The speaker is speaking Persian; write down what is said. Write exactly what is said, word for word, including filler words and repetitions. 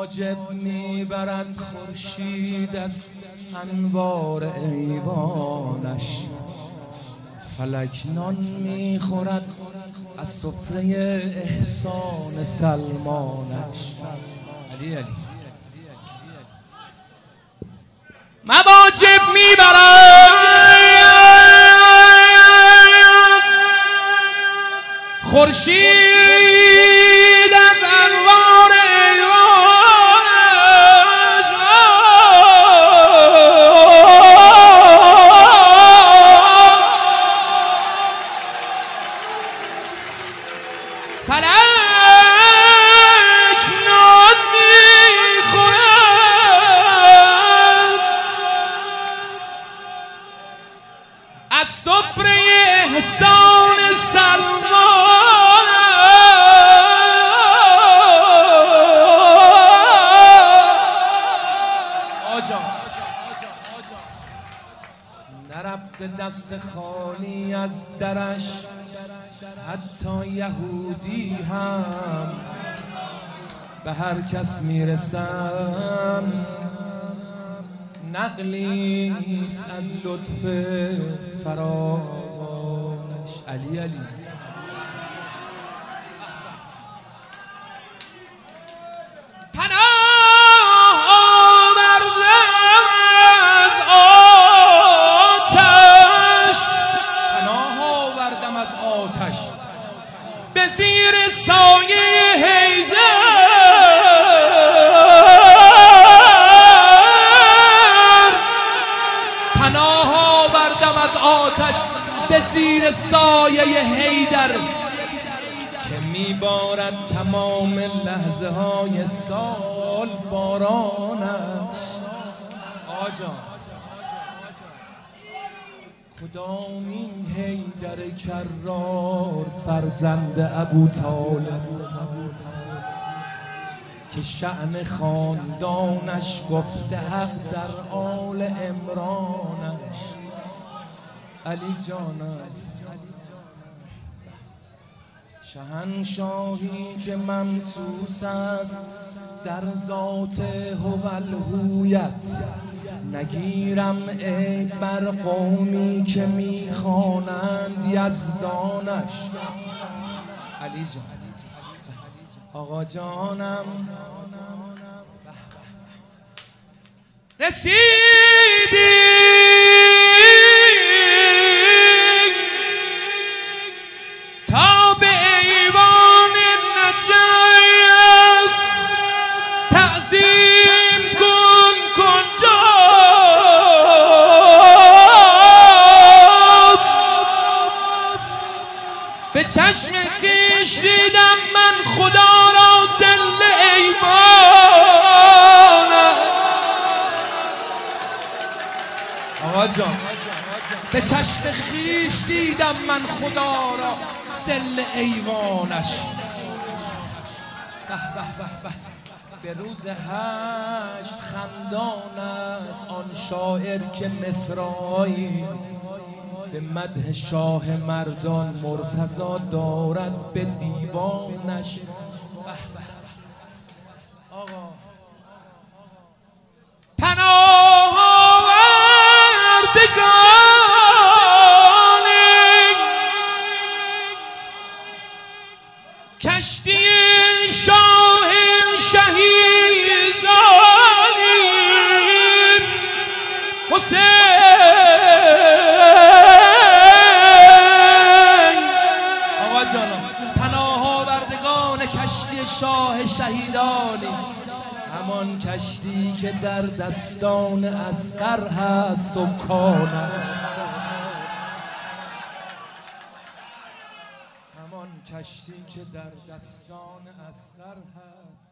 واجب میبرد خورشید از انوار ایوانش، فلک نان میخورد از سفره احسان سلمانش. علی علی مواجب میبرد خورشید از انوار ایوانش، فلک نان میخورد از سفره احسان سلمان. نرفته دست خالی از درش حتی یهودی هم، به هر کس میرسم نقلیست از لطف فراوانش. علی علی به زیر سایه حیدر، پناه آوردم از آتش به زیر سایه حیدر که میبارد تمام لحظه های سال بارانش. آجا کدام این حیدر کرار فرزند ابوطالب که شأن خاندانش گفته حق در آل عمرانش. علی جانم شهنشاهی که ممسوس است در ذات هوالهویت، نگیرم عیب بر قومی که میخوانند یزدانش. علی جان آقا جانم رسیدی تا به ایوان نجات، تعظیم کن کنجا به چشم خویش دیدم من خدا را ذل ایوانش. آقا جان به چشم خویش دیدم من خدا را ذل ایوانش. به به به به به روز هشت خندان است آن شاعر که مصرعی به مدح شاه مردان مرتضی دارد به دیوانش. آقا پناه آوردگان کشتی شاه شهیدان حسین، کشتی شاه شهیدانی، همان کشتی که در دستان اصغر هست سکانش، همان کشتی که در دستان اصغر هست